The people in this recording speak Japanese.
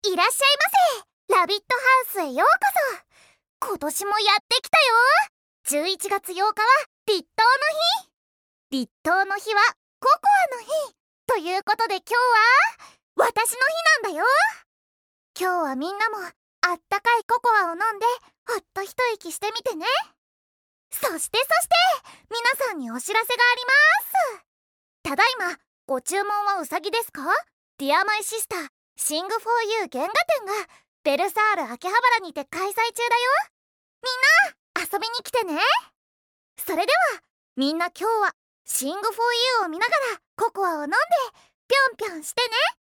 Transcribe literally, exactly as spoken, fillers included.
いらっしゃいませ。ラビットハウスへようこそ。今年もやってきたよ。じゅういちがつようかは立冬の日。立冬の日はココアの日ということで、今日は私の日なんだよ。今日はみんなもあったかいココアを飲んでほっと一息してみてね。そしてそして皆さんにお知らせがあります。ただいまご注文はうさぎですか？ Dear My Sister Sing for You 原画展がベルサール秋葉原にて開催中だよ。みんな遊びに来てね。それではみんな今日は Sing for You を見ながらココアを飲んでぴょんぴょんしてね。